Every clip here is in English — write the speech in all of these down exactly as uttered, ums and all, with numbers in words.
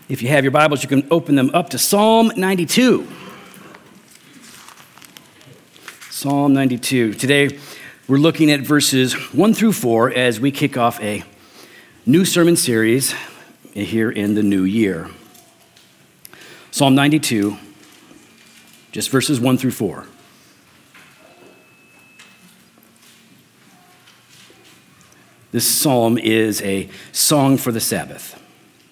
If you have your Bibles, you can open them up to Psalm ninety-two. Psalm ninety-two. Today, we're looking at verses one through four as we kick off a new sermon series here in the new year. Psalm ninety-two, just verses one through four. This psalm is a song for the Sabbath.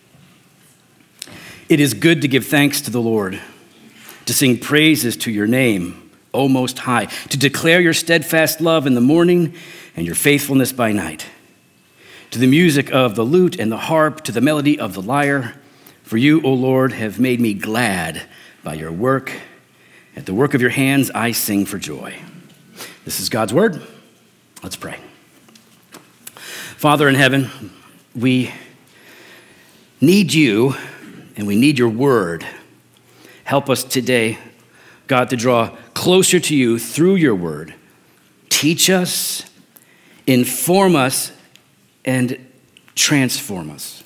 It is good to give thanks to the Lord, to sing praises to your name, O Most High, to declare your steadfast love in the morning and your faithfulness by night. To the music of the lute and the harp, to the melody of the lyre, for you, O Lord, have made me glad by your work. At the work of your hands, I sing for joy. This is God's word. Let's pray. Father in heaven, we need you and we need your word. Help us today, God, to draw closer to you through your word. Teach us, inform us, and transform us.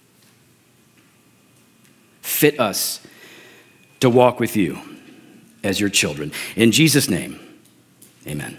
Fit us to walk with you as your children. In Jesus' name, amen.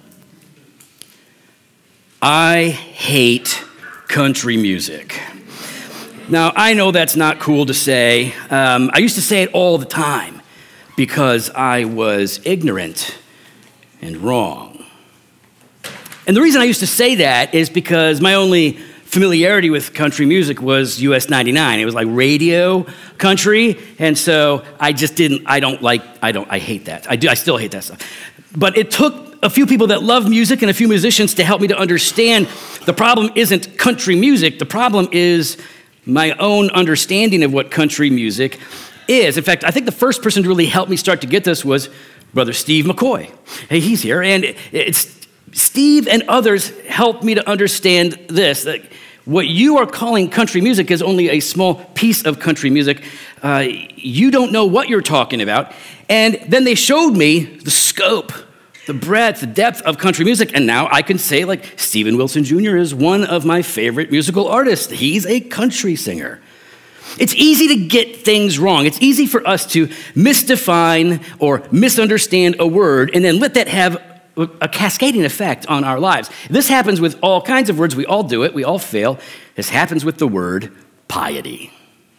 I hate country music. Now, I know that's not cool to say. Um, I used to say it all the time because I was ignorant and wrong. And the reason I used to say that is because my only familiarity with country music was U S ninety-nine. It was like radio country, and so I just didn't, I don't like, I don't, I hate that. I do, I still hate that stuff. But it took a few people that love music and a few musicians to help me to understand the problem isn't country music. The problem is my own understanding of what country music is. In fact, I think the first person to really help me start to get this was Brother Steve McCoy. Hey, he's here. And it's Steve and others helped me to understand this, that what you are calling country music is only a small piece of country music. Uh, you don't know what you're talking about. And then they showed me the scope, the breadth, the depth of country music, and now I can say, like, Steven Wilson Junior is one of my favorite musical artists. He's a country singer. It's easy to get things wrong. It's easy for us to misdefine or misunderstand a word and then let that have a cascading effect on our lives. This happens with all kinds of words. We all do it. We all fail. This happens with the word piety.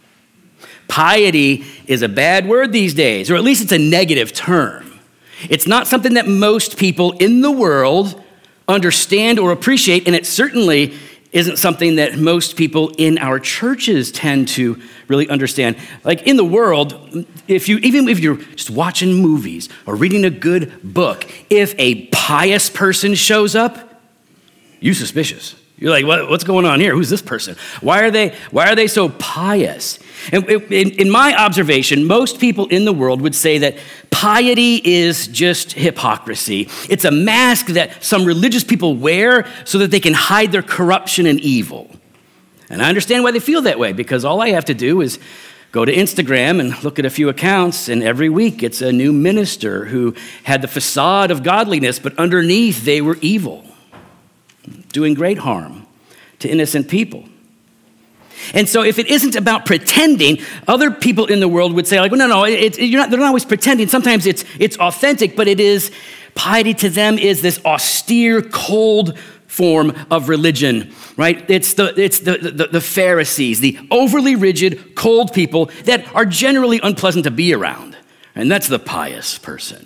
Piety is a bad word these days, or at least it's a negative term. It's not something that most people in the world understand or appreciate, and it certainly isn't something that most people in our churches tend to really understand. Like in the world, if you even if you're just watching movies or reading a good book, if a pious person shows up, you're suspicious. You're like, what, what's going on here? Who's this person? Why are they, why are they so pious? And in, in my observation, most people in the world would say that piety is just hypocrisy. It's a mask that some religious people wear so that they can hide their corruption and evil. And I understand why they feel that way, because all I have to do is go to Instagram and look at a few accounts, and every week it's a new minister who had the facade of godliness, but underneath they were evil, doing great harm to innocent people. And so if it isn't about pretending, other people in the world would say, like, well, no, no, it, it, you're not, they're not always pretending. Sometimes it's it's authentic, but it is, piety to them is this austere, cold form of religion, right? It's the it's the, the, the Pharisees, the overly rigid, cold people that are generally unpleasant to be around. And that's the pious person.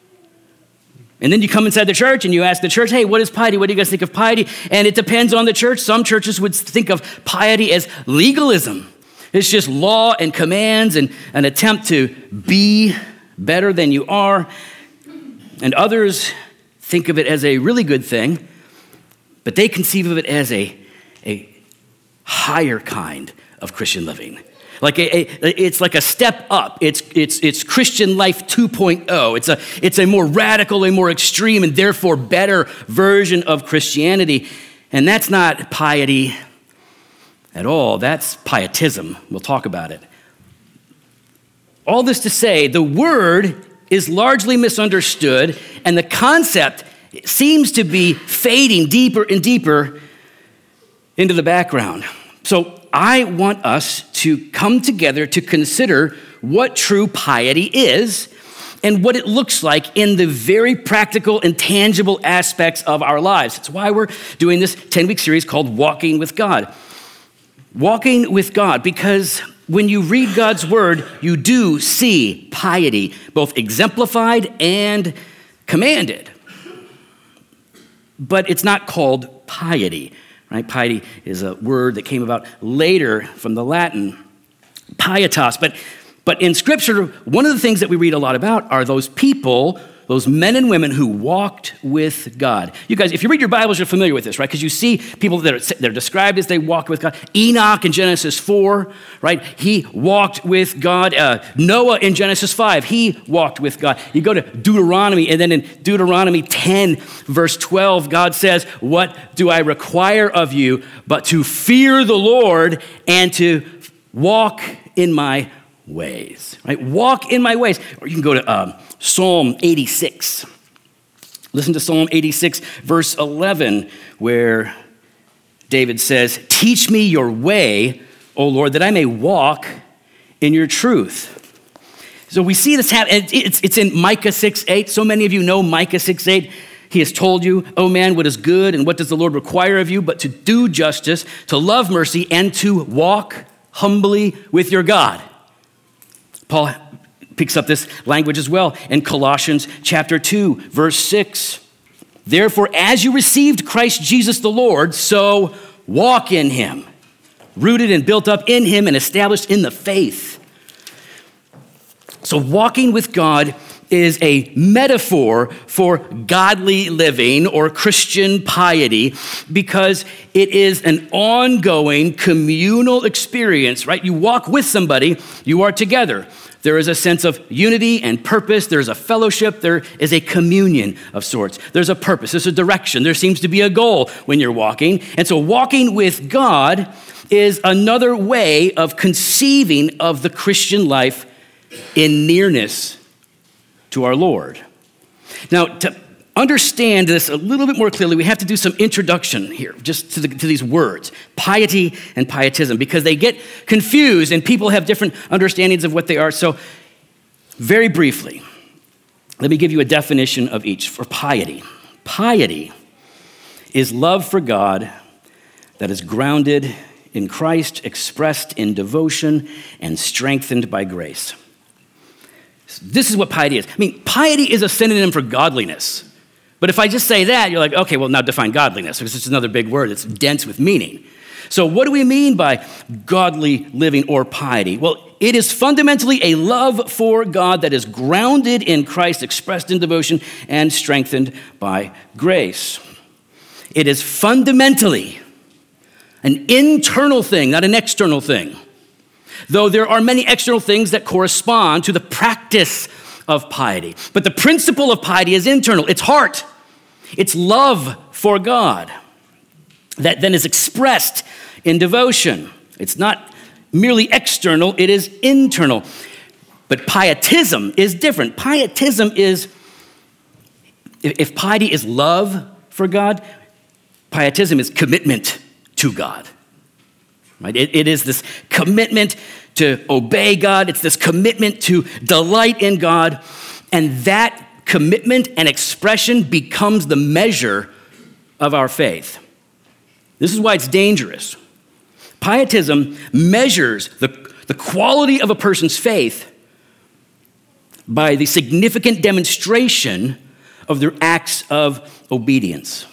And then you come inside the church and you ask the church, hey, what is piety? What do you guys think of piety? And it depends on the church. Some churches would think of piety as legalism. It's just law and commands and an attempt to be better than you are. And others think of it as a really good thing, but they conceive of it as a, a higher kind of Christian living. Like a, a, it's like a step up. It's it's it's Christian life two point oh. It's a it's a more radical, a more extreme, and therefore better version of Christianity. And that's not piety at all. That's pietism. We'll talk about it. All this to say, the word is largely misunderstood, and the concept seems to be fading deeper and deeper into the background. So I want us to come together to consider what true piety is and what it looks like in the very practical and tangible aspects of our lives. That's why we're doing this ten-week series called Walking with God. Walking with God, because when you read God's word, you do see piety, both exemplified and commanded. But it's not called piety, right? Piety is a word that came about later from the Latin, pietas. But, but in Scripture, one of the things that we read a lot about are those people, those men and women who walked with God. You guys, if you read your Bibles, you're familiar with this, right? Because you see people that are they're described as they walked with God. Enoch in Genesis four, right? He walked with God. Uh, Noah in Genesis five, he walked with God. You go to Deuteronomy, and then in Deuteronomy ten, verse twelve, God says, "What do I require of you but to fear the Lord and to walk in my ways," right? Walk in my ways. Or you can go to um, Psalm eighty-six. Listen to Psalm eighty-six, verse eleven, where David says, "Teach me your way, O Lord, that I may walk in your truth." So we see this happen. It's, it's in Micah six eight. So many of you know Micah six eight. He has told you, "Oh man, what is good and what does the Lord require of you but to do justice, to love mercy, and to walk humbly with your God." Paul picks up this language as well in Colossians chapter two, verse six. "Therefore, as you received Christ Jesus the Lord, so walk in him, rooted and built up in him and established in the faith." So walking with God is a metaphor for godly living or Christian piety because it is an ongoing communal experience, right? You walk with somebody, you are together. There is a sense of unity and purpose. There's a fellowship. There is a communion of sorts. There's a purpose. There's a direction. There seems to be a goal when you're walking. And so walking with God is another way of conceiving of the Christian life in nearness to our Lord. Now, to understand this a little bit more clearly, we have to do some introduction here, just to, the, to these words, piety and pietism, because they get confused and people have different understandings of what they are. So very briefly, let me give you a definition of each for piety. Piety is love for God that is grounded in Christ, expressed in devotion, and strengthened by grace. This is what piety is. I mean, piety is a synonym for godliness. But if I just say that, you're like, okay, well, now define godliness, because it's another big word. It's dense with meaning. So what do we mean by godly living or piety? Well, it is fundamentally a love for God that is grounded in Christ, expressed in devotion, and strengthened by grace. It is fundamentally an internal thing, not an external thing. Though there are many external things that correspond to the practice of piety. But the principle of piety is internal. It's heart. It's love for God that then is expressed in devotion. It's not merely external, it is internal. But pietism is different. Pietism is, if piety is love for God, pietism is commitment to God. Right? It, it is this commitment to obey God. It's this commitment to delight in God. And that commitment and expression becomes the measure of our faith. This is why it's dangerous. Pietism measures the, the quality of a person's faith by the significant demonstration of their acts of obedience.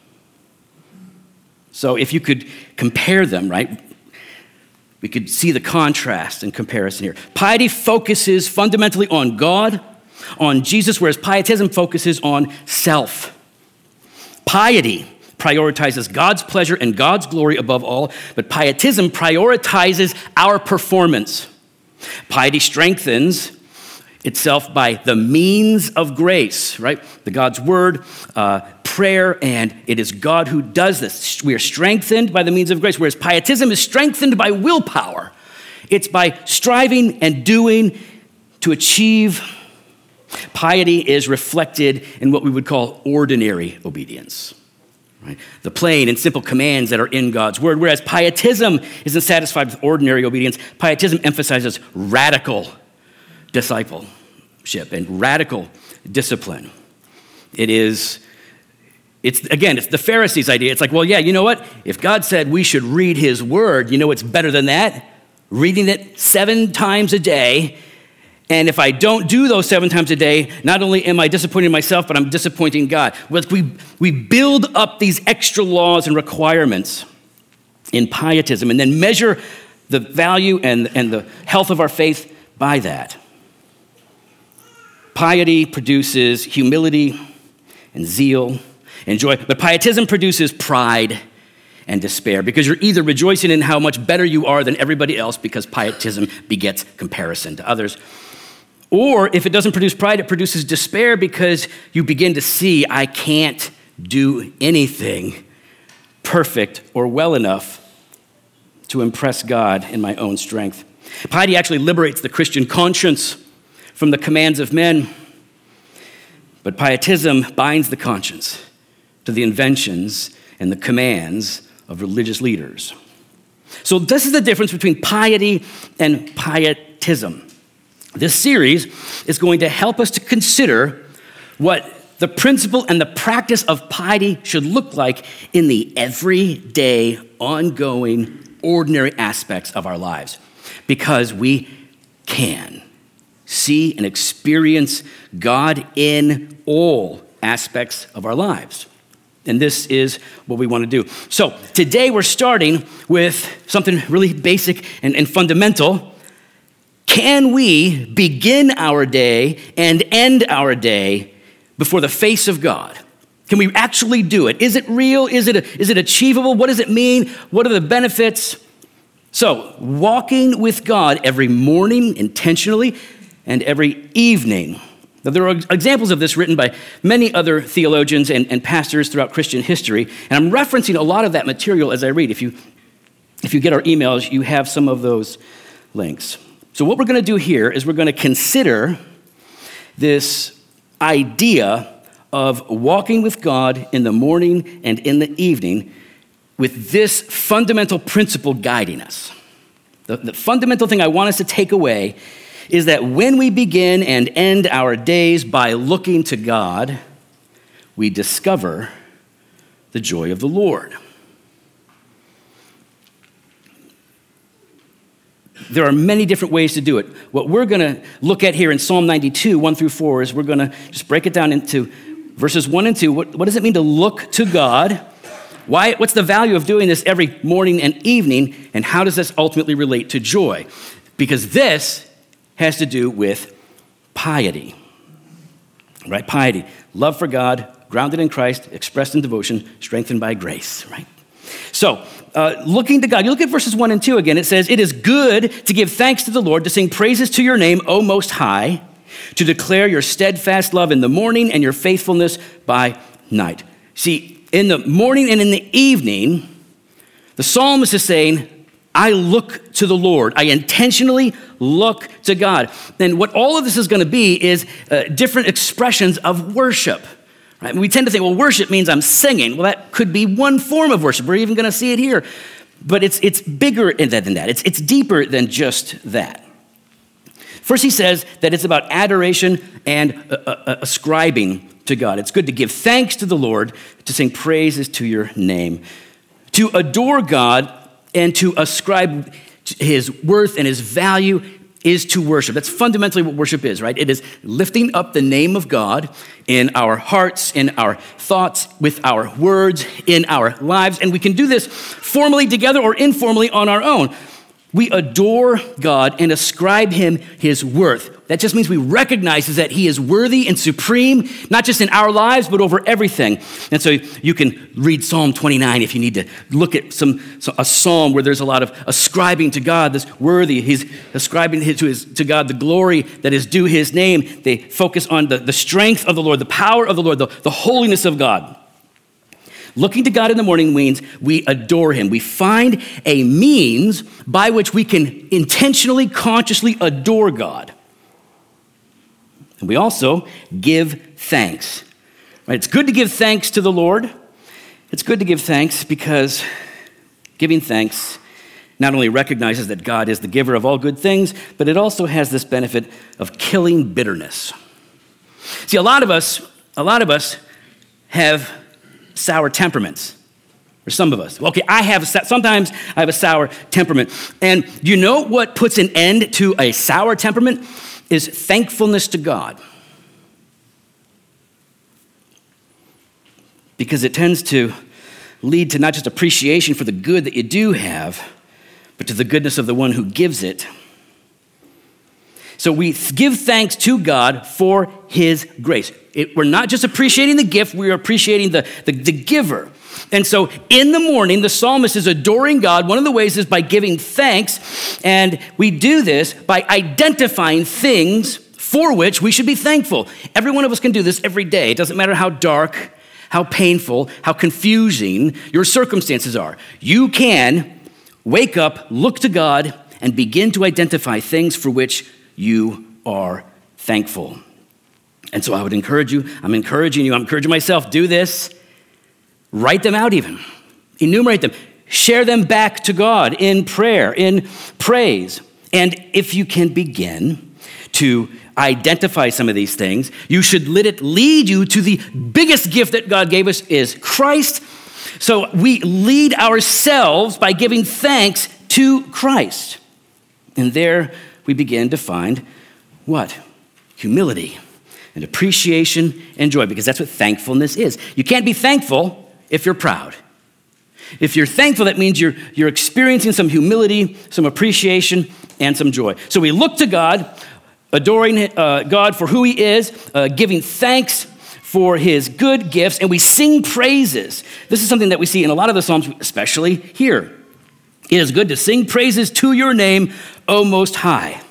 So if you could compare them, right? We could see the contrast and comparison here. Piety focuses fundamentally on God, on Jesus, whereas pietism focuses on self. Piety prioritizes God's pleasure and God's glory above all, but pietism prioritizes our performance. Piety strengthens itself by the means of grace, right? The God's word, uh, prayer, and it is God who does this. We are strengthened by the means of grace, whereas pietism is strengthened by willpower. It's by striving and doing to achieve. Piety is reflected in what we would call ordinary obedience. right? The plain and simple commands that are in God's word. Whereas pietism isn't satisfied with ordinary obedience. Pietism emphasizes radical discipleship and radical discipline. It is, it's again, it's the Pharisees' idea. It's like, well, yeah, you know what? If God said we should read his word, you know what's better than that? Reading it seven times a day. And if I don't do those seven times a day, not only am I disappointing myself, but I'm disappointing God. We, we build up these extra laws and requirements in pietism and then measure the value and, and the health of our faith by that. Piety produces humility and zeal and joy, but pietism produces pride and despair because you're either rejoicing in how much better you are than everybody else because pietism begets comparison to others, or if it doesn't produce pride, it produces despair because you begin to see, I can't do anything perfect or well enough to impress God in my own strength. Piety actually liberates the Christian conscience from the commands of men, but pietism binds the conscience to the inventions and the commands of religious leaders. So this is the difference between piety and pietism. This series is going to help us to consider what the principle and the practice of piety should look like in the everyday, ongoing, ordinary aspects of our lives. Because we can see and experience God in all aspects of our lives. And this is what we want to do. So today we're starting with something really basic and, and fundamental. Can we begin our day and end our day before the face of God? Can we actually do it? Is it real? Is it, is it achievable? What does it mean? What are the benefits? So, walking with God every morning intentionally and every evening. Now, there are examples of this written by many other theologians and, and pastors throughout Christian history, and I'm referencing a lot of that material as I read. If you, if you get our emails, you have some of those links. So what we're going to do here is we're going to consider this idea of walking with God in the morning and in the evening with this fundamental principle guiding us. The, the fundamental thing I want us to take away is that when we begin and end our days by looking to God, we discover the joy of the Lord. There are many different ways to do it. What we're going to look at here in Psalm ninety-two, one through four, is we're going to just break it down into verses one and two. What, what does it mean to look to God? Why? What's the value of doing this every morning and evening? And how does this ultimately relate to joy? Because this has to do with piety, right? Piety, love for God, grounded in Christ, expressed in devotion, strengthened by grace, right? So, uh, looking to God, you look at verses one and two again, it says, it is good to give thanks to the Lord, to sing praises to your name, O Most High, to declare your steadfast love in the morning and your faithfulness by night. See, in the morning and in the evening, the psalmist is saying, I look to the Lord. I intentionally look to God. And what all of this is going to be is uh, different expressions of worship. Right? We tend to think, well, worship means I'm singing. Well, that could be one form of worship. We're even going to see it here. But it's it's bigger than that. It's, it's deeper than just that. First, he says that it's about adoration and uh, uh, ascribing to God. It's good to give thanks to the Lord, to sing praises to your name, to adore God and to ascribe his worth and his value is to worship. That's fundamentally what worship is, right? It is lifting up the name of God in our hearts, in our thoughts, with our words, in our lives. And we can do this formally together or informally on our own. We adore God and ascribe him his worth. That just means we recognize that he is worthy and supreme, not just in our lives, but over everything. And so you can read Psalm twenty-nine if you need to look at some a psalm where there's a lot of ascribing to God this worthy. He's ascribing to, his, to God the glory that is due his name. They focus on the, the strength of the Lord, the power of the Lord, the, the holiness of God. Looking to God in the morning means we adore him. We find a means by which we can intentionally, consciously adore God. And we also give thanks. Right? It's good to give thanks to the Lord. It's good to give thanks because giving thanks not only recognizes that God is the giver of all good things, but it also has this benefit of killing bitterness. See, a lot of us, a lot of us have sour temperaments, or some of us. Okay, I have, sometimes I have a sour temperament. And you know what puts an end to a sour temperament is thankfulness to God. Because it tends to lead to not just appreciation for the good that you do have, but to the goodness of the one who gives it. So we give thanks to God for his grace. It, we're not just appreciating the gift, we're appreciating the, the, the giver. And so in the morning, the psalmist is adoring God. One of the ways is by giving thanks, and we do this by identifying things for which we should be thankful. Every one of us can do this every day. It doesn't matter how dark, how painful, how confusing your circumstances are. You can wake up, look to God, and begin to identify things for which you are thankful. And so I would encourage you, I'm encouraging you, I'm encouraging myself, do this. Write them out even. Enumerate them. Share them back to God in prayer, in praise. And if you can begin to identify some of these things, you should let it lead you to the biggest gift that God gave us is Christ. So we lead ourselves by giving thanks to Christ. And there we begin to find what? Humility and appreciation and joy, because that's what thankfulness is. You can't be thankful if you're proud. If you're thankful, that means you're, you're experiencing some humility, some appreciation, and some joy. So we look to God, adoring uh, God for who he is, uh, giving thanks for his good gifts, and we sing praises. This is something that we see in a lot of the Psalms, especially here. It is good to sing praises to your name, O Most High.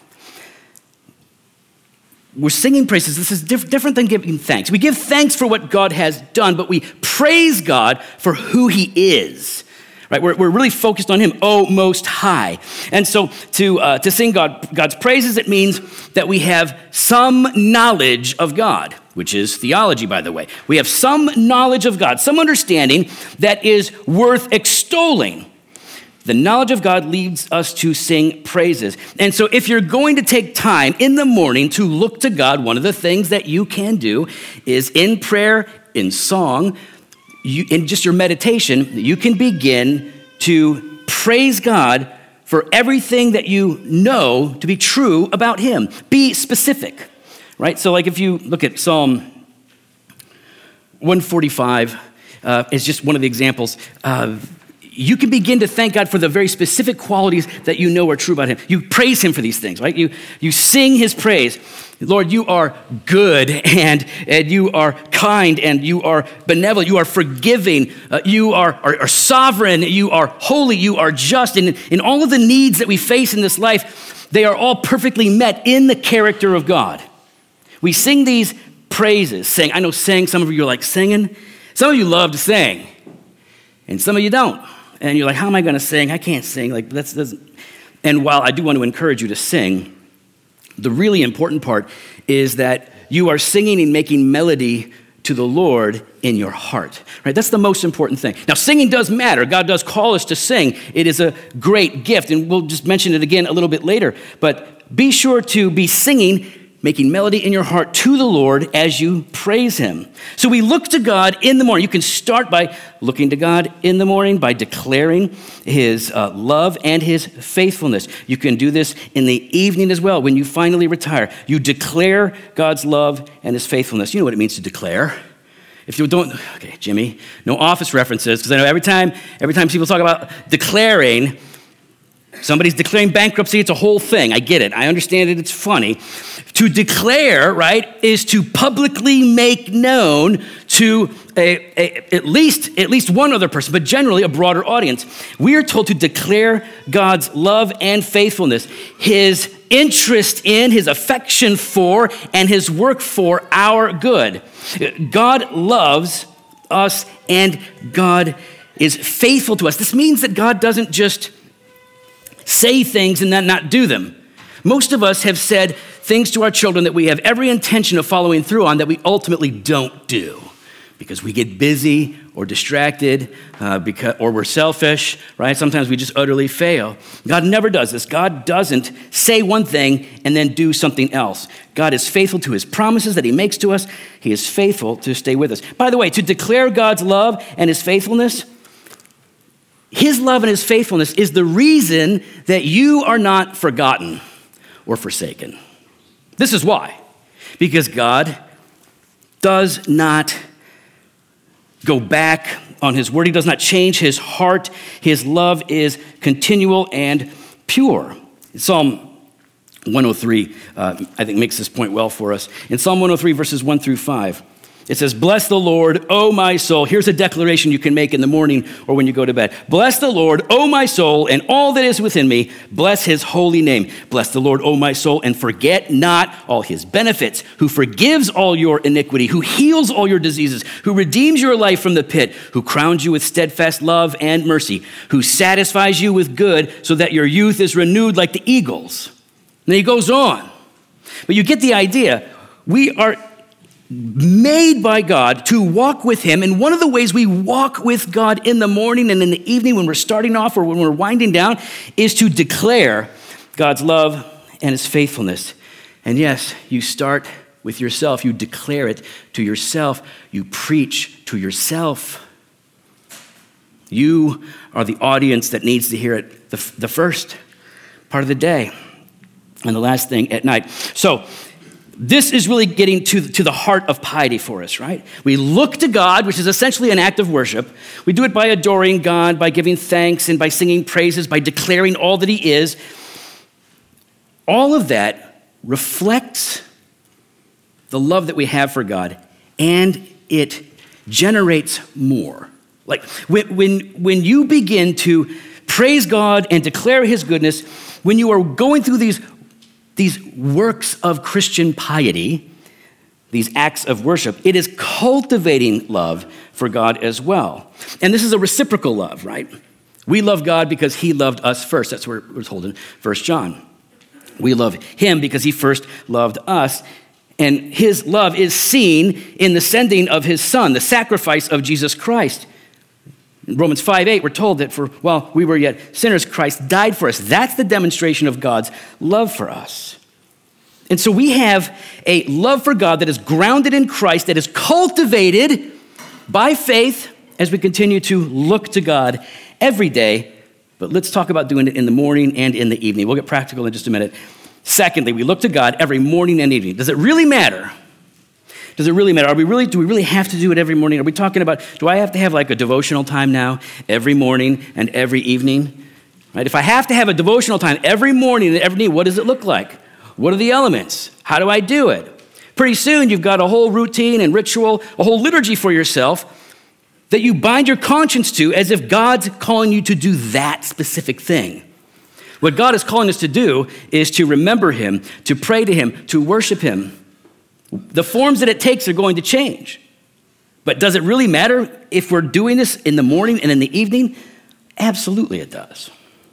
We're singing praises. This is diff- different than giving thanks. We give thanks for what God has done, but we praise God for who he is. Right? We're, we're really focused on him, O Most High. And so to, uh, to sing God, God's praises, it means that we have some knowledge of God, which is theology, by the way. We have some knowledge of God, some understanding that is worth extolling. The knowledge of God leads us to sing praises. And so if you're going to take time in the morning to look to God, one of the things that you can do is in prayer, in song, you, in just your meditation, you can begin to praise God for everything that you know to be true about him. Be specific, right? So like if you look at Psalm one forty-five, uh, is just one of the examples. Uh, You can begin to thank God for the very specific qualities that you know are true about him. You praise him for these things, right? You you sing his praise. Lord, you are good and, and you are kind and you are benevolent. You are forgiving. Uh, you are, are, are sovereign. You are holy. You are just. And in, in all of the needs that we face in this life, they are all perfectly met in the character of God. We sing these praises. Sing. I know sing, some of you are like singing. Some of you love to sing and some of you don't. And you're like, how am I going to sing? I can't sing. Like that's doesn't. And while I do want to encourage you to sing, the really important part is that you are singing and making melody to the Lord in your heart, right? That's the most important thing. Now, singing does matter. God does call us to sing. It is a great gift, and we'll just mention it again a little bit later. But be sure to be singing, making melody in your heart to the Lord as you praise him. So we look to God in the morning. You can start by looking to God in the morning by declaring his uh, love and his faithfulness. You can do this in the evening as well when you finally retire. You declare God's love and his faithfulness. You know what it means to declare. If you don't, okay, Jimmy, no office references, because I know every time, every time people talk about declaring, somebody's declaring bankruptcy, it's a whole thing. I get it. I understand it. It's funny. To declare, right, is to publicly make known to a, a, at least at least one other person, but generally a broader audience. We are told to declare God's love and faithfulness, his interest in, his affection for, and his work for our good. God loves us and God is faithful to us. This means that God doesn't just say things and then not do them. Most of us have said things to our children that we have every intention of following through on that we ultimately don't do. because we get busy or distracted uh, because, or we're selfish, right? Sometimes we just utterly fail. God never does this. God doesn't say one thing and then do something else. God is faithful to his promises that he makes to us. He is faithful to stay with us. By the way, to declare God's love and his faithfulness, his love and his faithfulness is the reason that you are not forgotten or forsaken. This is why. Because God does not go back on his word. He does not change his heart. His love is continual and pure. Psalm one oh three, uh, I think, makes this point well for us. In Psalm one oh three, verses one through five, it says, "Bless the Lord, O my soul." Here's a declaration you can make in the morning or when you go to bed. "Bless the Lord, O my soul, and all that is within me. Bless his holy name. Bless the Lord, O my soul, and forget not all his benefits, who forgives all your iniquity, who heals all your diseases, who redeems your life from the pit, who crowns you with steadfast love and mercy, who satisfies you with good so that your youth is renewed like the eagles." And he goes on. But you get the idea. We are made by God to walk with him. And one of the ways we walk with God in the morning and in the evening when we're starting off or when we're winding down is to declare God's love and his faithfulness. And yes, you start with yourself. You declare it to yourself. You preach to yourself. You are the audience that needs to hear it the, the first part of the day and the last thing at night. So, this is really getting to, to the heart of piety for us, right? We look to God, which is essentially an act of worship. We do it by adoring God, by giving thanks, and by singing praises, by declaring all that he is. All of that reflects the love that we have for God, and it generates more. Like when, when, when you begin to praise God and declare his goodness, when you are going through these These works of Christian piety, these acts of worship, it is cultivating love for God as well. And this is a reciprocal love, right? We love God because he loved us first. That's what we're told in First John. We love him because he first loved us. And his love is seen in the sending of his son, the sacrifice of Jesus Christ. In Romans five eight, we're told that for while we were yet sinners, Christ died for us. That's the demonstration of God's love for us. And so we have a love for God that is grounded in Christ, that is cultivated by faith as we continue to look to God every day. But let's talk about doing it in the morning and in the evening. We'll get practical in just a minute. Secondly, we look to God every morning and evening. Does it really matter? Does it really matter? Are we really, do we really have to do it every morning? Are we talking about, do I have to have like a devotional time now every morning and every evening? Right? If I have to have a devotional time every morning and every evening, what does it look like? What are the elements? How do I do it? Pretty soon you've got a whole routine and ritual, a whole liturgy for yourself that you bind your conscience to as if God's calling you to do that specific thing. What God is calling us to do is to remember him, to pray to him, to worship him. The forms that it takes are going to change. But does it really matter if we're doing this in the morning and in the evening? Absolutely it does.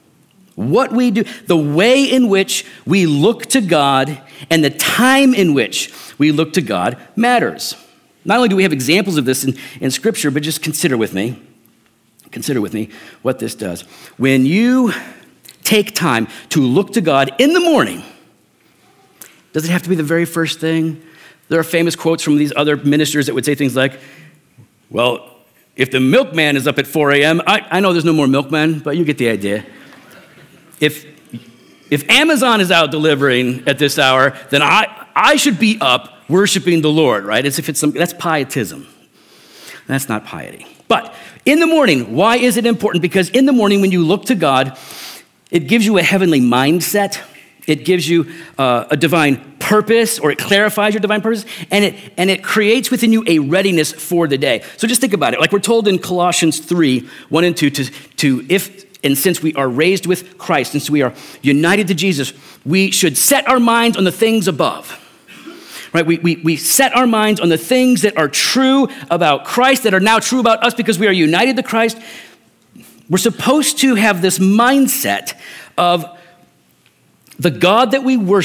What we do, the way in which we look to God and the time in which we look to God matters. Not only do we have examples of this in, in Scripture, but just consider with me, consider with me what this does. When you take time to look to God in the morning, does it have to be the very first thing? There are famous quotes from these other ministers that would say things like, well, if the milkman is up at four a.m., I, I know there's no more milkman, but you get the idea. If, if Amazon is out delivering at this hour, then I, I should be up worshiping the Lord, right? As if it's some, that's pietism. That's not piety. But in the morning, why is it important? Because in the morning, when you look to God, it gives you a heavenly mindset. It gives you uh, a divine purpose, or it clarifies your divine purpose, and it and it creates within you a readiness for the day. So just think about it. Like we're told in Colossians three, one and two, to, to if and since we are raised with Christ, since we are united to Jesus, we should set our minds on the things above. Right? We, we, we set our minds on the things that are true about Christ, that are now true about us because we are united to Christ. We're supposed to have this mindset of the God that we worship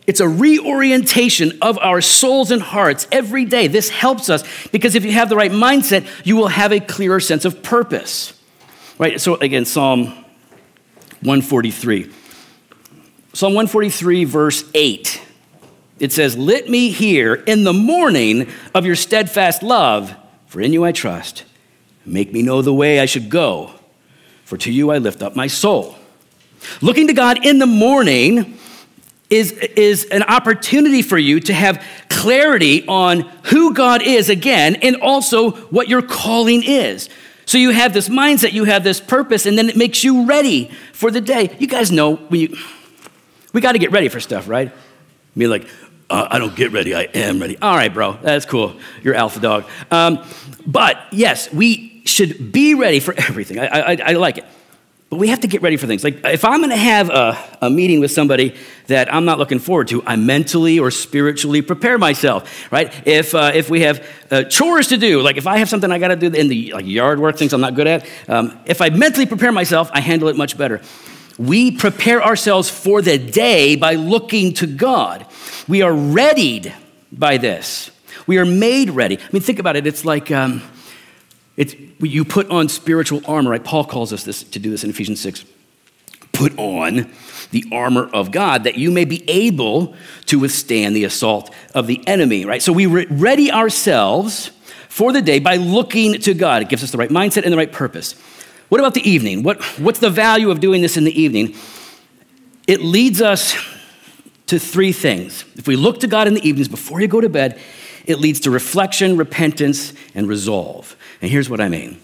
It's a reorientation of our souls and hearts every day. This helps us because if you have the right mindset, you will have a clearer sense of purpose. Right? So again, Psalm one forty-three. Psalm one forty-three, verse eight. It says, "Let me hear in the morning of your steadfast love, for in you I trust. Make me know the way I should go, for to you I lift up my soul." Looking to God in the morning is, is an opportunity for you to have clarity on who God is again, and also what your calling is. So you have this mindset, you have this purpose, and then it makes you ready for the day. You guys know, when you, we got to get ready for stuff, right? I mean, like, uh, I don't get ready, I am ready. All right, bro, that's cool. You're alpha dog. Um, but yes, we should be ready for everything. I, I, I like it. But we have to get ready for things. Like if I'm going to have a, a meeting with somebody that I'm not looking forward to, I mentally or spiritually prepare myself, right? If uh, if we have uh, chores to do, like if I have something I got to do in the like yard work, things I'm not good at, um, if I mentally prepare myself, I handle it much better. We prepare ourselves for the day by looking to God. We are readied by this. We are made ready. I mean, think about it. It's like... Um, It's, you put on spiritual armor, right? Paul calls us this to do this in Ephesians six. Put on the armor of God that you may be able to withstand the assault of the enemy, right? So we re- ready ourselves for the day by looking to God. It gives us the right mindset and the right purpose. What about the evening? What, what's the value of doing this in the evening? It leads us to three things. If we look to God in the evenings before you go to bed, it leads to reflection, repentance, and resolve. And here's what I mean.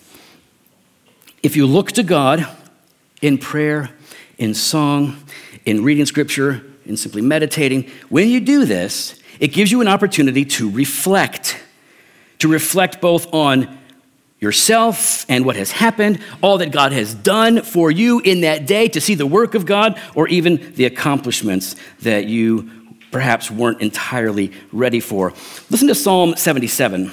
If you look to God in prayer, in song, in reading scripture, in simply meditating, when you do this, it gives you an opportunity to reflect, to reflect both on yourself and what has happened, all that God has done for you in that day, to see the work of God, or even the accomplishments that you perhaps weren't entirely ready for. Listen to Psalm seventy-seven,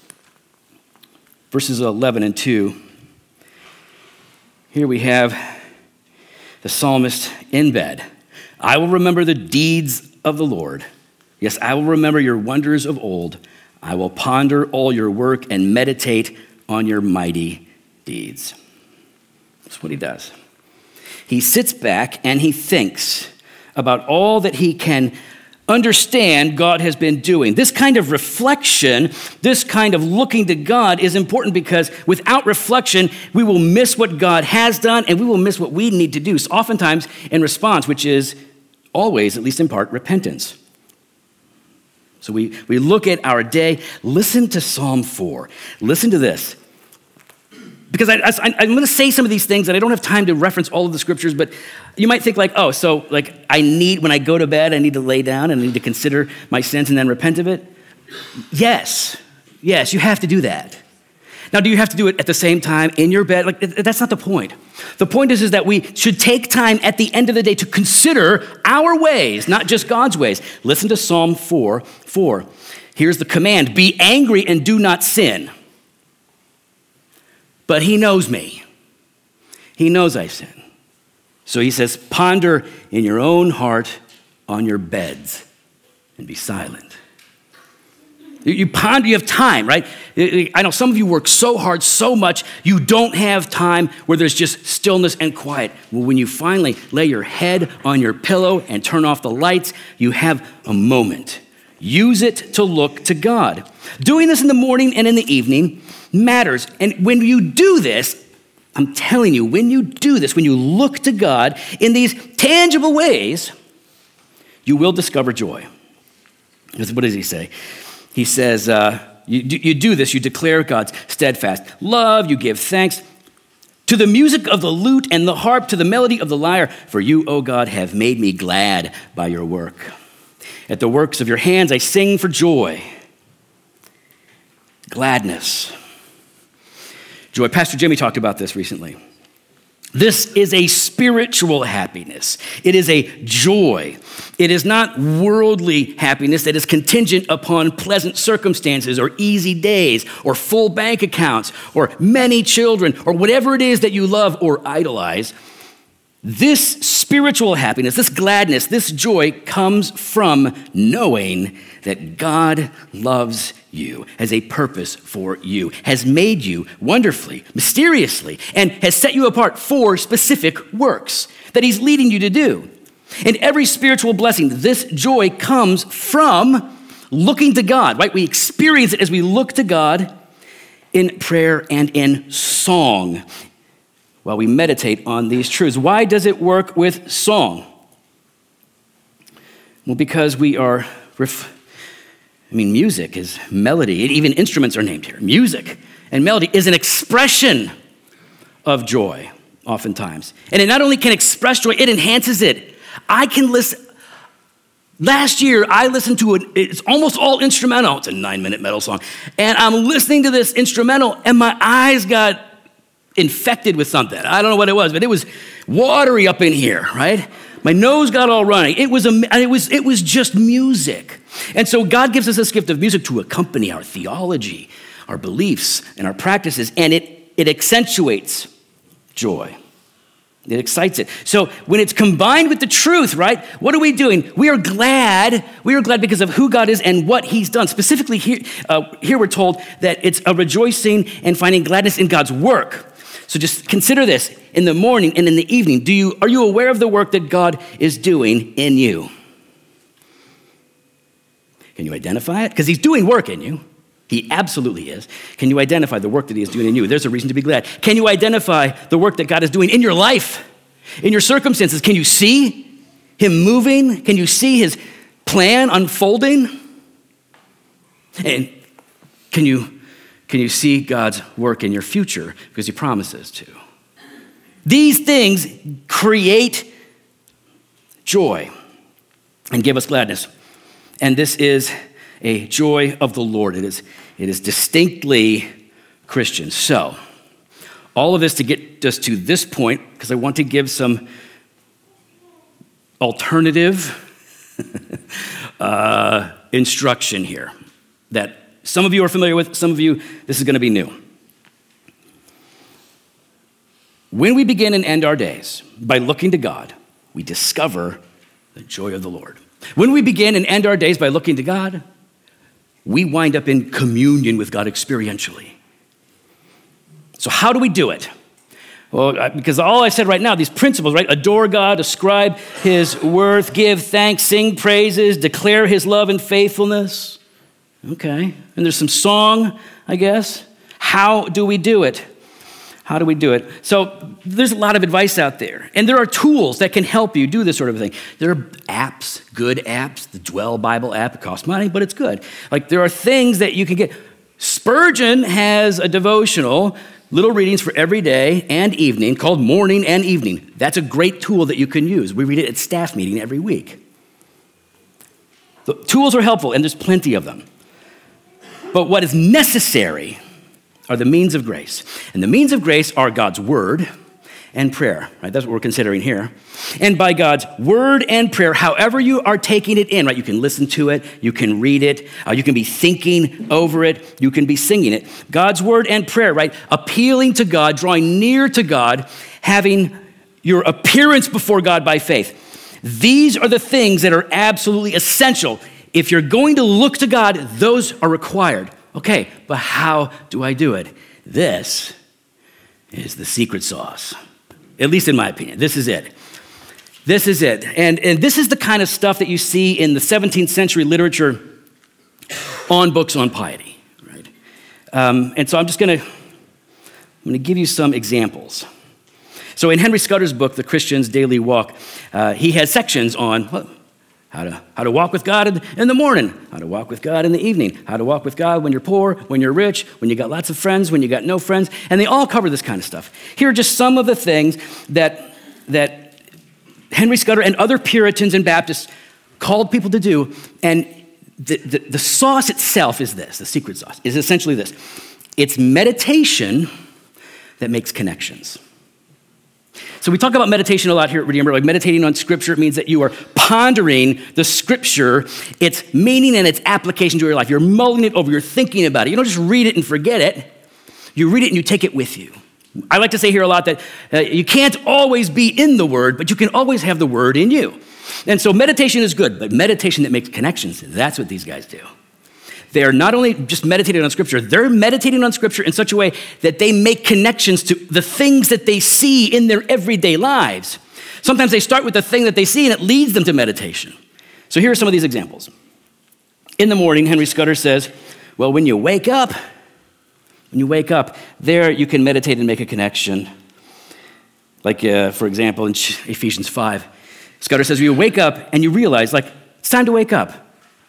verses eleven and two. Here we have the psalmist in bed. "I will remember the deeds of the Lord. Yes, I will remember your wonders of old. I will ponder all your work and meditate on your mighty deeds." That's what he does. He sits back and he thinks about all that he can understand God has been doing. This kind of reflection, this kind of looking to God is important because without reflection, we will miss what God has done and we will miss what we need to do. So oftentimes in response, which is always, at least in part, repentance. So we, we look at our day. Listen to Psalm four. Listen to this. Because I, I, I'm going to say some of these things, and I don't have time to reference all of the scriptures, but you might think like, oh, so like I need, when I go to bed, I need to lay down and I need to consider my sins and then repent of it. Yes, yes, you have to do that. Now, do you have to do it at the same time in your bed? Like that's not the point. The point is, is that we should take time at the end of the day to consider our ways, not just God's ways. Listen to Psalm four, four. Here's the command: be angry and do not sin. But he knows me. He knows I sin. So he says, ponder in your own heart on your beds and be silent. You ponder, you have time, right? I know some of you work so hard, so much, you don't have time where there's just stillness and quiet. Well, when you finally lay your head on your pillow and turn off the lights, you have a moment. Use it to look to God. Doing this in the morning and in the evening matters. And when you do this, I'm telling you, when you do this, when you look to God in these tangible ways, you will discover joy. Because what does he say? He says, uh, you, you do this, you declare God's steadfast love, you give thanks to the music of the lute and the harp, to the melody of the lyre. For you, O God, have made me glad by your work. At the works of your hands I sing for joy. Gladness. Joy. Pastor Jimmy talked about this recently. This is a spiritual happiness. It is a joy. It is not worldly happiness that is contingent upon pleasant circumstances or easy days or full bank accounts or many children or whatever it is that you love or idolize. This spiritual happiness, this gladness, this joy comes from knowing that God loves you, has a purpose for you, has made you wonderfully, mysteriously, and has set you apart for specific works that he's leading you to do. And every spiritual blessing, this joy comes from looking to God, right? We experience it as we look to God in prayer and in song while we meditate on these truths. Why does it work with song? Well, because we are, ref- I mean, music is melody. Even instruments are named here. Music and melody is an expression of joy, oftentimes. And it not only can express joy, it enhances it. I can listen. Last year, I listened to it. It's almost all instrumental. It's a nine-minute metal song. And I'm listening to this instrumental, and my eyes got infected with something. I don't know what it was, but it was watery up in here, right? My nose got all runny. It was, a, it was, it was just music. And so God gives us this gift of music to accompany our theology, our beliefs, and our practices, and it, it accentuates joy. It excites it. So when it's combined with the truth, right, what are we doing? We are glad. We are glad because of who God is and what he's done. Specifically here, uh, here we're told that it's a rejoicing and finding gladness in God's work. So just consider this in the morning and in the evening. Do you, are you aware of the work that God is doing in you? Can you identify it? Because he's doing work in you. He absolutely is. Can you identify the work that he is doing in you? There's a reason to be glad. Can you identify the work that God is doing in your life, in your circumstances? Can you see him moving? Can you see his plan unfolding? And can you, can you see God's work in your future? Because he promises to. These things create joy and give us gladness. And this is a joy of the Lord. It is, it is distinctly Christian. So, all of this to get us to this point, because I want to give some alternative uh, instruction here that some of you are familiar with, some of you, this is going to be new. When we begin and end our days by looking to God, we discover the joy of the Lord. When we begin and end our days by looking to God, we wind up in communion with God experientially. So how do we do it? Well, because all I said right now, these principles, right? Adore God, ascribe his worth, give thanks, sing praises, declare his love and faithfulness. Okay, and there's some song, I guess. How do we do it? How do we do it? So there's a lot of advice out there, and there are tools that can help you do this sort of thing. There are apps, good apps, the Dwell Bible app. It costs money, but it's good. Like there are things that you can get. Spurgeon has a devotional, little readings for every day and evening called Morning and Evening. That's a great tool that you can use. We read it at staff meeting every week. The tools are helpful, and there's plenty of them. But what is necessary are the means of grace. And the means of grace are God's word and prayer, right? That's what we're considering here. And by God's word and prayer, however you are taking it in, right? You can listen to it, you can read it, uh, you can be thinking over it, you can be singing it. God's word and prayer, right? Appealing to God, drawing near to God, having your appearance before God by faith. These are the things that are absolutely essential. If you're going to look to God, those are required. Okay, but how do I do it? This is the secret sauce, at least in my opinion. This is it. This is it. And, and this is the kind of stuff that you see in the seventeenth century literature on books on piety, right? Um, and so I'm just gonna, I'm gonna give you some examples. So in Henry Scudder's book, The Christian's Daily Walk, uh, he has sections on what, How to, how to walk with God in, in the morning, how to walk with God in the evening, how to walk with God when you're poor, when you're rich, when you got lots of friends, when you got no friends, and they all cover this kind of stuff. Here are just some of the things that, that Henry Scudder and other Puritans and Baptists called people to do, and the, the, the sauce itself is this, the secret sauce, is essentially this. It's meditation that makes connections. So we talk about meditation a lot here at Redeemer, like meditating on scripture. It means that you are pondering the scripture, its meaning and its application to your life. You're mulling it over, you're thinking about it. You don't just read it and forget it. You read it and you take it with you. I like to say here a lot that uh, you can't always be in the Word, but you can always have the Word in you. And so meditation is good, but meditation that makes connections, that's what these guys do. They're not only just meditating on Scripture, they're meditating on Scripture in such a way that they make connections to the things that they see in their everyday lives. Sometimes they start with the thing that they see and it leads them to meditation. So here are some of these examples. In the morning, Henry Scudder says, well, when you wake up, when you wake up, there you can meditate and make a connection. Like, uh, for example, in Ephesians five, Scudder says, you wake up and you realize, like, it's time to wake up.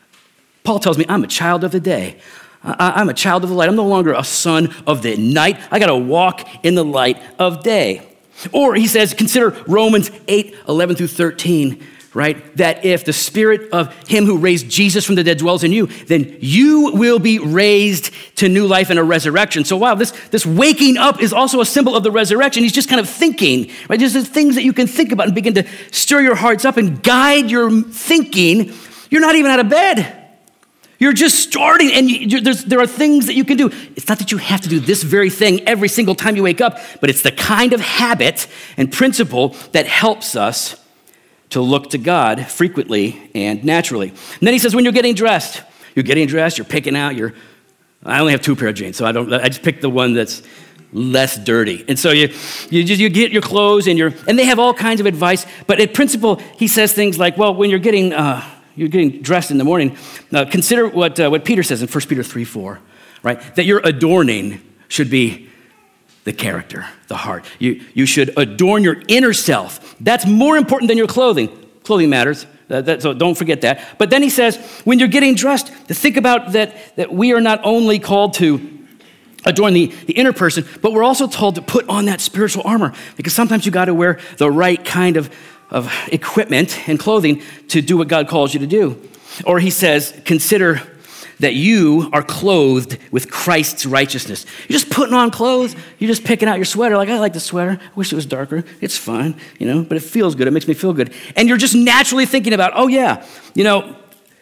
Paul tells me, I'm a child of the day. I, I'm a child of the light. I'm no longer a son of the night. I got to walk in the light of day. Or he says, consider Romans eight, eleven through thirteen, right? That if the spirit of him who raised Jesus from the dead dwells in you, then you will be raised to new life and a resurrection. So wow, this, this waking up is also a symbol of the resurrection. He's just kind of thinking, right? There's the things that you can think about and begin to stir your hearts up and guide your thinking. You're not even out of bed. You're just starting, and you, there are things that you can do. It's not that you have to do this very thing every single time you wake up, but it's the kind of habit and principle that helps us to look to God frequently and naturally. And then he says, when you're getting dressed, you're getting dressed, you're picking out your, I only have two pair of jeans, so I don't, I just pick the one that's less dirty. And so you you just you get your clothes and you're, and they have all kinds of advice, but in principle, he says things like, well, when you're getting, uh, You're getting dressed in the morning. Uh, consider what uh, what Peter says in First Peter three four, right? That your adorning should be the character, the heart. You, you should adorn your inner self. That's more important than your clothing. Clothing matters, uh, that, so don't forget that. But then he says, when you're getting dressed, to think about that, that we are not only called to adorn the, the inner person, but we're also told to put on that spiritual armor, because sometimes you got to wear the right kind of of equipment and clothing to do what God calls you to do. Or he says, consider that you are clothed with Christ's righteousness. You're just putting on clothes. You're just picking out your sweater. Like, I like the sweater. I wish it was darker. It's fine, you know, but it feels good. It makes me feel good. And you're just naturally thinking about, oh yeah, you know,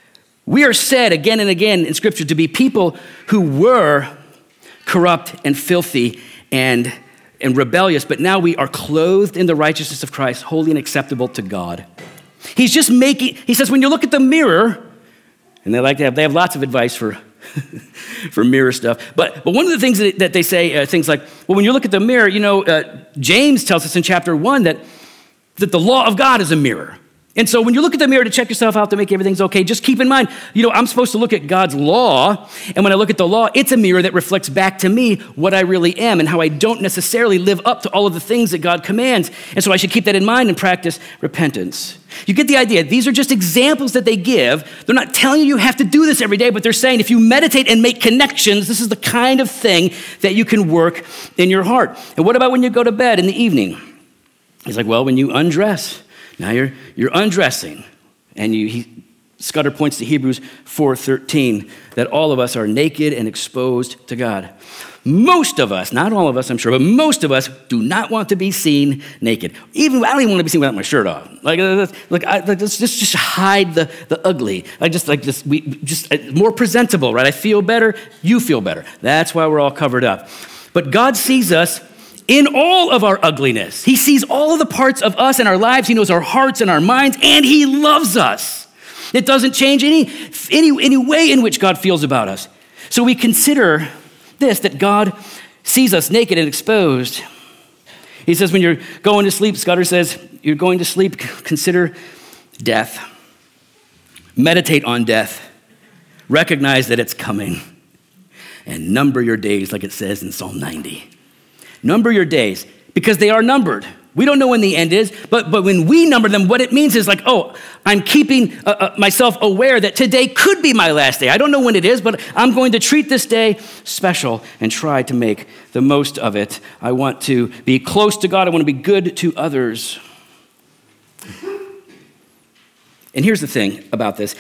we are said again and again in Scripture to be people who were corrupt and filthy and and rebellious, but now we are clothed in the righteousness of Christ, holy and acceptable to God. He's just making, he says, when you look at the mirror, and they like to have, they have lots of advice for, for mirror stuff, but, but one of the things that, that they say, uh, things like, well, when you look at the mirror, you know, uh, James tells us in chapter one that, that the law of God is a mirror. And so when you look at the mirror to check yourself out to make everything's okay, just keep in mind, you know, I'm supposed to look at God's law. And when I look at the law, it's a mirror that reflects back to me what I really am and how I don't necessarily live up to all of the things that God commands. And so I should keep that in mind and practice repentance. You get the idea. These are just examples that they give. They're not telling you you have to do this every day, but they're saying if you meditate and make connections, this is the kind of thing that you can work in your heart. And what about when you go to bed in the evening? He's like, well, when you undress, now you're you're undressing, and you, he, Scudder points to Hebrews four thirteen, that all of us are naked and exposed to God. Most of us, not all of us, I'm sure, but most of us do not want to be seen naked. Even I don't even want to be seen without my shirt off. Like, like, I, like let's just, just hide the, the ugly. I just like just we just more presentable, right? I feel better. You feel better. That's why we're all covered up. But God sees us in all of our ugliness. He sees all of the parts of us and our lives. He knows our hearts and our minds, and he loves us. It doesn't change any, any, any way in which God feels about us. So we consider this, that God sees us naked and exposed. He says when you're going to sleep, Scudder says, you're going to sleep, consider death. Meditate on death. Recognize that it's coming. And number your days, like it says in Psalm ninety. Number your days, because they are numbered. We don't know when the end is, but, but when we number them, what it means is like, oh, I'm keeping uh, uh, myself aware that today could be my last day. I don't know when it is, but I'm going to treat this day special and try to make the most of it. I want to be close to God. I want to be good to others. And here's the thing about this.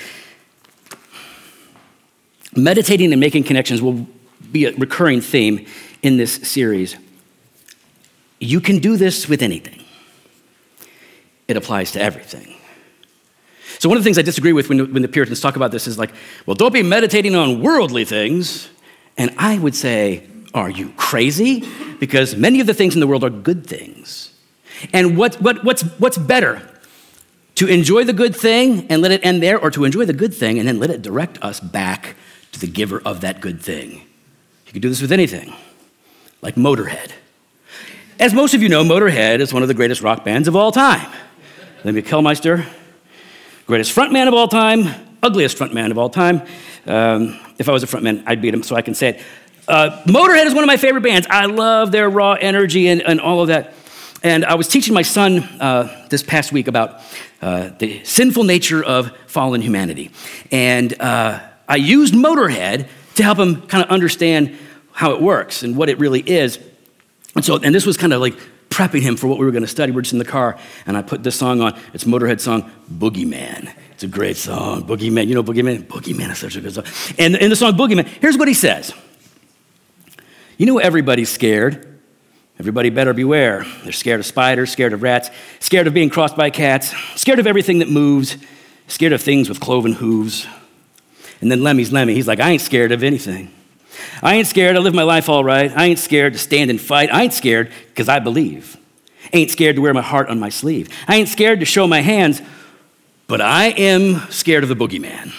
Meditating and making connections will be a recurring theme in this series. You can do this with anything. It applies to everything. So one of the things I disagree with when, when the Puritans talk about this is like, well, don't be meditating on worldly things. And I would say, Are you crazy? Because many of the things in the world are good things. And what, what, what's, what's better? To enjoy the good thing and let it end there, or to enjoy the good thing and then let it direct us back to the giver of that good thing? You can do this with anything, like Motorhead. As most of you know, Motorhead is one of the greatest rock bands of all time. Lemmy Kilmister, greatest frontman of all time, ugliest frontman of all time. Um, if I was a frontman, I'd beat him, so I can say it. Uh, Motorhead is one of my favorite bands. I love their raw energy and, and all of that. And I was teaching my son uh, this past week about uh, the sinful nature of fallen humanity. And uh, I used Motorhead to help him kind of understand how it works and what it really is. And so, and this was kind of like prepping him for what we were going to study. We're just in the car, and I put this song on. It's Motorhead song, Boogeyman. It's a great song, Boogeyman. You know Boogeyman? Boogeyman is such a good song. And in the song Boogeyman, here's what he says. You know everybody's scared. Everybody better beware. They're scared of spiders, scared of rats, scared of being crossed by cats, scared of everything that moves, scared of things with cloven hooves. And then Lemmy's Lemmy. He's like, I ain't scared of anything. I ain't scared. I live my life all right. I ain't scared to stand and fight. I ain't scared because I believe. Ain't scared to wear my heart on my sleeve. I ain't scared to show my hands, but I am scared of the boogeyman.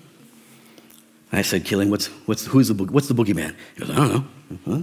I said, Killing, what's, what's, who's the, what's the boogeyman? He goes, I don't know. Huh?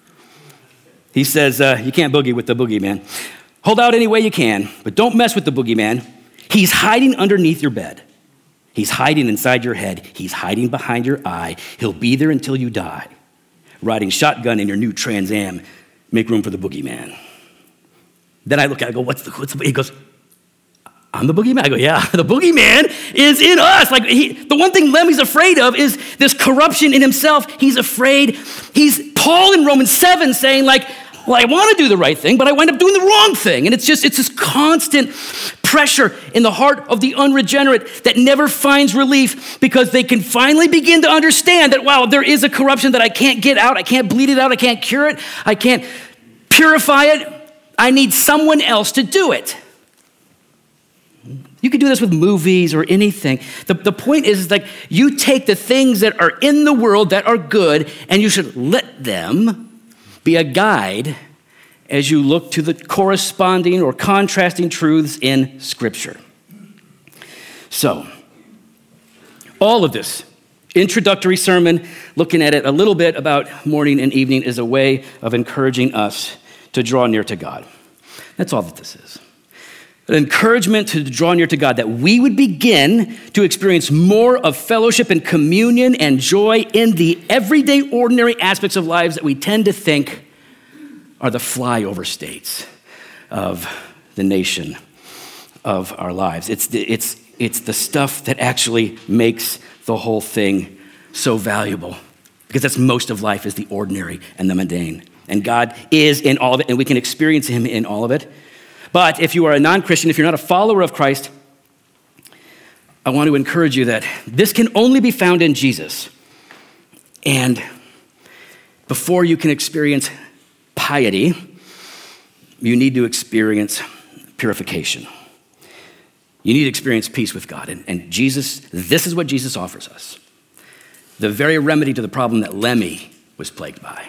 He says, uh, you can't boogie with the boogeyman. Hold out any way you can, but don't mess with the boogeyman. He's hiding underneath your bed. He's hiding inside your head. He's hiding behind your eye. He'll be there until you die. Riding shotgun in your new Trans Am. Make room for the boogeyman. Then I look at it, I go, what's the, what's the, he goes, I'm the boogeyman. I go, yeah, the boogeyman is in us. Like he, the one thing Lemmy's afraid of is this corruption in himself. He's afraid. He's Paul in Romans seven saying like, well, I want to do the right thing, but I wind up doing the wrong thing. And it's just, it's this constant pressure in the heart of the unregenerate that never finds relief because they can finally begin to understand that, wow, there is a corruption that I can't get out. I can't bleed it out. I can't cure it. I can't purify it. I need someone else to do it. You can do this with movies or anything. The, the point is, is like you take the things that are in the world that are good and you should let them be a guide as you look to the corresponding or contrasting truths in Scripture. So, all of this introductory sermon, looking at it a little bit about morning and evening, is a way of encouraging us to draw near to God. That's all that this is. An encouragement to draw near to God, that we would begin to experience more of fellowship and communion and joy in the everyday, ordinary aspects of lives that we tend to think are the flyover states of the nation of our lives. It's the, it's, it's the stuff that actually makes the whole thing so valuable, because that's most of life, is the ordinary and the mundane. And God is in all of it, and we can experience him in all of it. But if you are a non-Christian, if you're not a follower of Christ, I want to encourage you that this can only be found in Jesus. And before you can experience piety, you need to experience purification. You need to experience peace with God. And, and Jesus, this is what Jesus offers us. The very remedy to the problem that Lemmy was plagued by.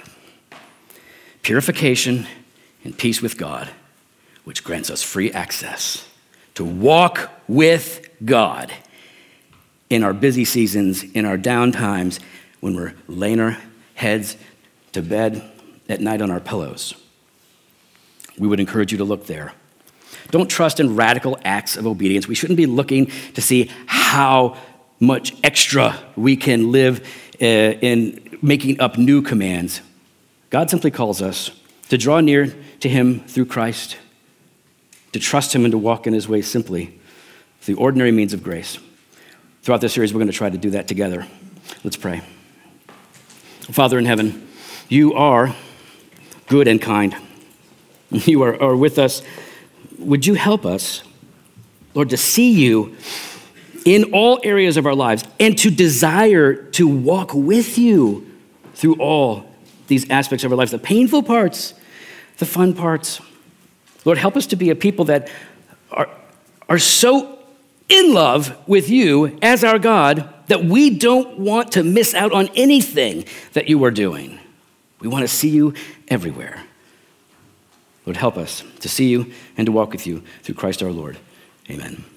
Purification and peace with God, which grants us free access to walk with God in our busy seasons, in our down times, when we're laying our heads to bed at night on our pillows. We would encourage you to look there. Don't trust in radical acts of obedience. We shouldn't be looking to see how much extra we can live uh, in making up new commands. God simply calls us to draw near to him through Christ, to trust him and to walk in his ways simply, the ordinary means of grace. Throughout this series, we're going to try to do that together. Let's pray. Father in heaven, you are good and kind. You are, are with us. Would you help us, Lord, to see you in all areas of our lives and to desire to walk with you through all these aspects of our lives, the painful parts, the fun parts. Lord, help us to be a people that are, are so in love with you as our God that we don't want to miss out on anything that you are doing. We want to see you everywhere. Lord, help us to see you and to walk with you through Christ our Lord. Amen.